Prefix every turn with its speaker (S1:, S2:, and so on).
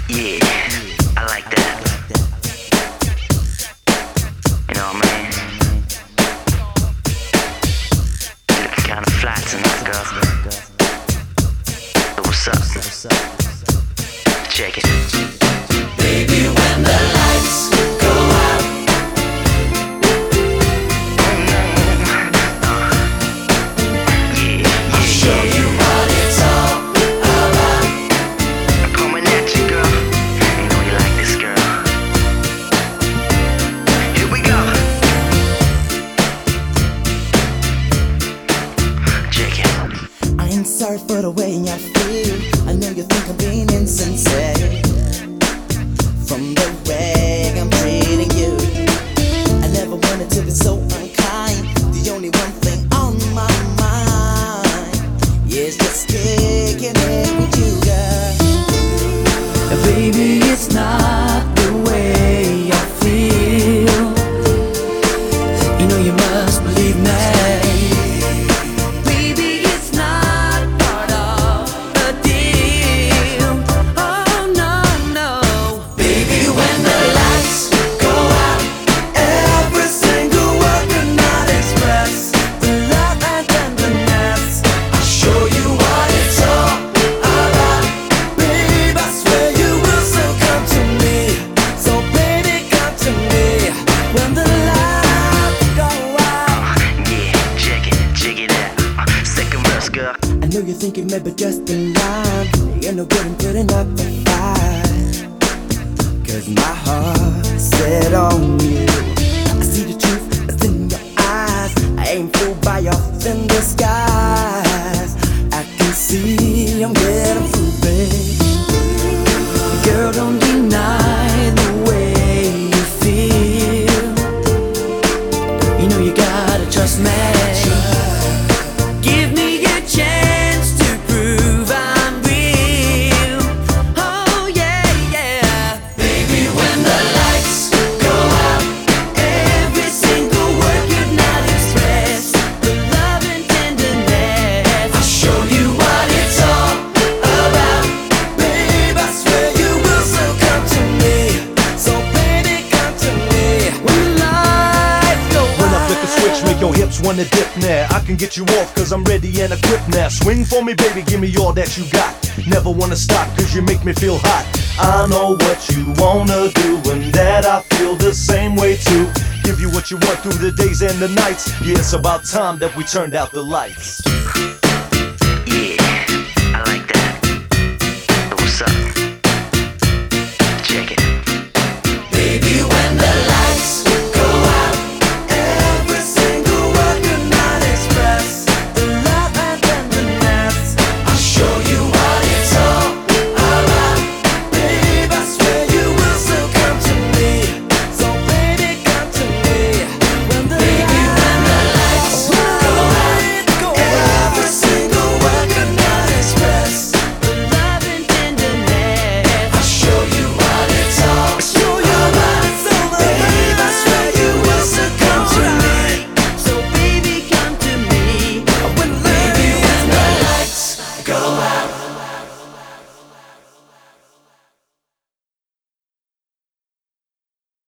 S1: Yeah, I like that. You know what I mean? You looking kinda fly tonight, girl. So what's up? Check it.
S2: Baby, when the lights go out, I'll show you what it's all about.
S1: I'm coming at you, girl. You know you like this, girl. Here we go. Check it.
S3: I ain't sorry for the way I feel. I know you think I'm being insincere. From the way I'm treating you, I never wanted to be so unkind. The only one thing on my mind is just kicking it with you, girl.
S2: Baby, it's not the way I feel. You know you must believe me. Baby, it's not part of the deal. Oh no, no. Baby, when the lights go out, every single word could not express the love and tenderness. I'll show you what it's all about. Babe, I swear you will still come to me. So baby, come to me when the lights go out.
S1: Yeah, check it out. Second verse, girl.
S3: I know you're thinking maybe just a line. You're no good in putting up a fight, 'cause my heart is set on you. I see the truth that's in your eyes. I ain't fooled by your thin disguise. I can see I'm getting through, babe.
S2: Girl, don't deny the way you feel. You know you gotta trust me. Give me a chance to prove I'm real. Oh yeah, yeah. Baby, when the lights go out, every single word could not express the love and tenderness. I'll show you what it's all about. Babe, I swear you will still come to me. So baby, come to me when the lights go out.
S4: When I flick a switch, make your hips wanna dip now. I can get you off cause I'm ready and equipped now. Swing for me, baby, give me all that you got. Never wanna stop cause you make me feel hot. I know what you wanna do and that I feel the same way too. Give you what you want through the days and the nights. Yeah, it's about time that we turned out the lights.